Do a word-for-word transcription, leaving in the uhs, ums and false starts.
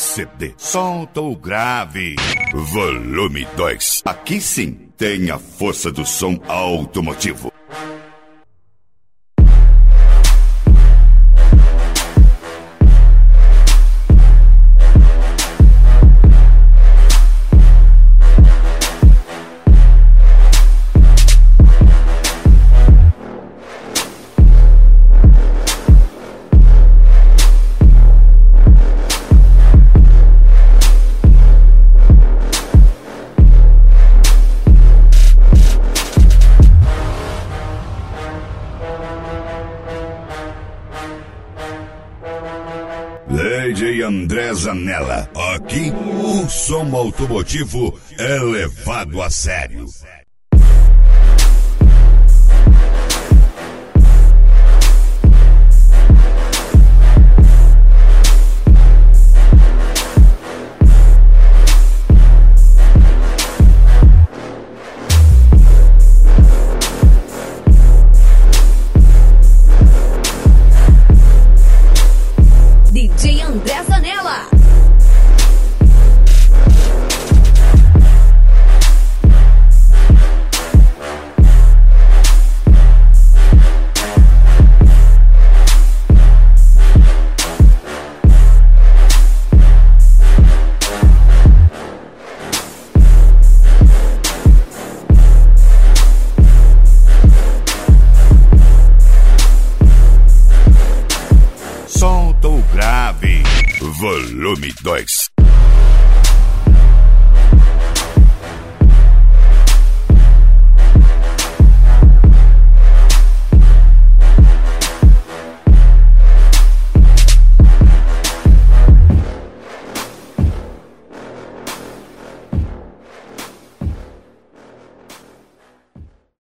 C D. Solta o grave. Volume dois. Aqui sim tem a força do som automotivo. D J André Zanella. Aqui o som automotivo é levado a sério. D J André Zanella. Solta o grave. Volume dois.